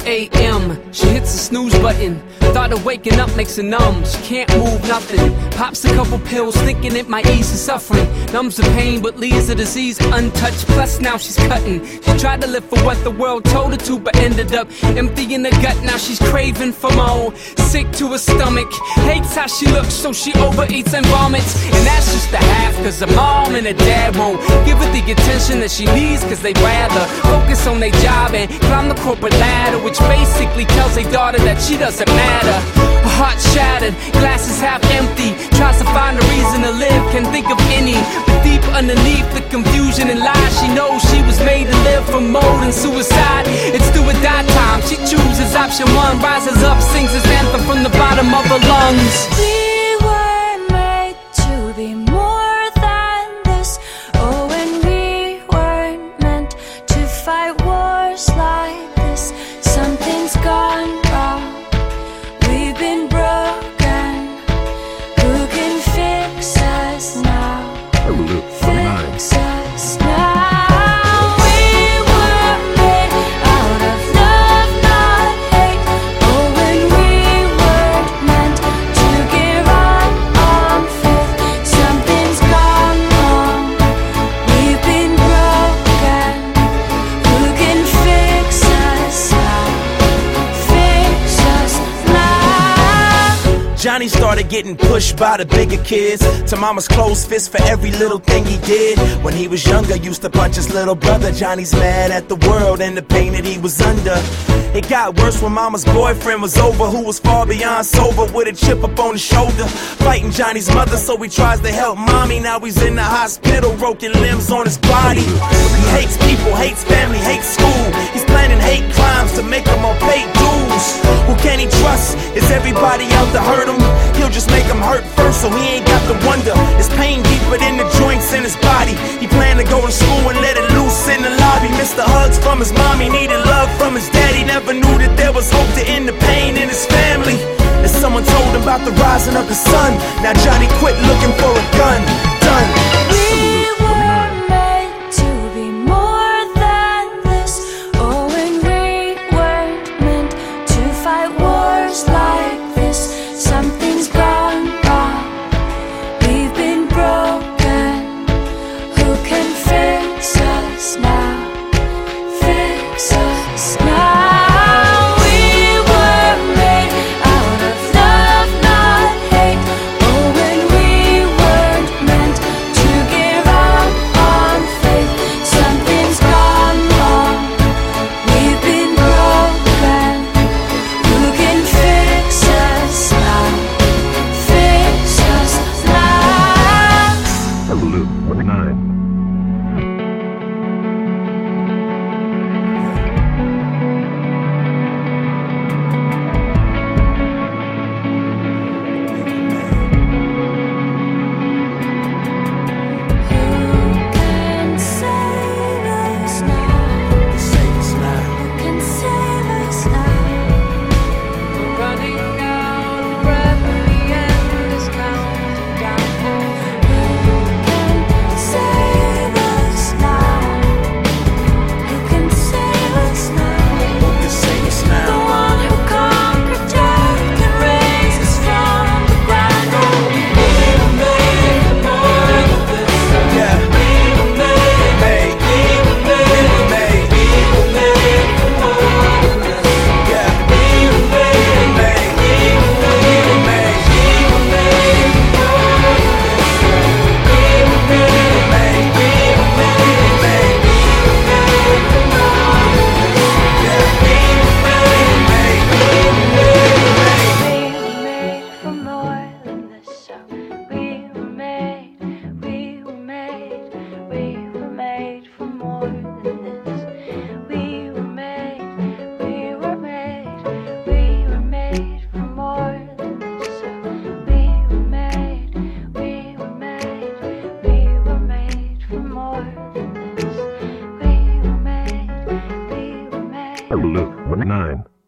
a.m. She hits the snooze button. Thought of waking up makes her numb. She can't move nothing. Pops a couple pills thinking it might ease her suffering. Numbs the pain but leaves the disease untouched. Plus now she's cutting. She tried to live for what the world told her to, but ended up empty in the gut. Now she's craving for more. Sick to her stomach. Hates how she looks, so she overeats and vomits. And that's just the half, cause her mom and her dad won't give her the attention that she needs, cause they'd rather focus on their job and climb the corporate ladder, which basically tells their daughter that she doesn't matter. Her heart shattered, glasses half empty. Tries to find a reason to live, can't think of any. But deep underneath the confusion and lies, she knows she was made to live for more than suicide. It's do or die time. She chooses option one, rises up, sings his anthem from the bottom of her lungs. We were made to be more than this. Oh, and we weren't meant to fight wars like this. Something's gone wrong. We've been broken. Who can fix us now? Fix us now. We were made out of love, not hate. Oh, and we weren't meant to give up on faith. Something's gone wrong. We've been broken. Who can fix us now? Fix us now. Johnny started getting pushed by the bigger kids to mama's closed fist for every little thing he did. When he was younger, used to punch his little brother. Johnny's mad at the world and the pain that he was under. It got worse when mama's boyfriend was over, who was far beyond sober, with a chip up on his shoulder, fighting Johnny's mother, so he tries to help mommy. Now he's in the hospital, broken limbs on his body. He hates people, hates family, hates school. He's planning hate crimes to make them all pay dues. Who can he trust? Is everybody out to hurt him? He'll just make him hurt first, so he ain't got to wonder. His pain deeper than the joints in his body. He planned to go to school and let it loose in the lobby. Missed the hugs from his mommy, needed love from his daddy. Never knew that there was hope to end the pain in his family. And someone told him about the rising of the sun. Now Johnny quit looking for a gun. Done. We were made to be more than this. Oh, and we weren't meant to fight wars like this. Something's gone wrong. We've been broken. Who can fix us now? Fix us now. We were made out of love, not hate. Oh, and we weren't meant to give up on faith. Something's gone wrong. We've been broken. Who can fix us now? Fix us now. Absolute 9. Who can save us now? Save us now. Who can save us now? We're running out of breath and the end is counting down. Who can save us now? Who can save us now? Who can save us The now? one who conquered death and raised us from the ground. Oh, we were made for more than this. Yeah. We were made. We were made. We were made for more than this. Yeah. We were made. Made. We were made. We were made. We were made for more than this. We were made. Made. We were made. Made. We were made for more than this. Yeah. We were made. Made. We were made for more than this. So we were made. We were made. We were made for more than this. We were made. We were made. We were made for more than this. So we were made. We were made. We were made for more than this. We were made. We were made. Absolute 9.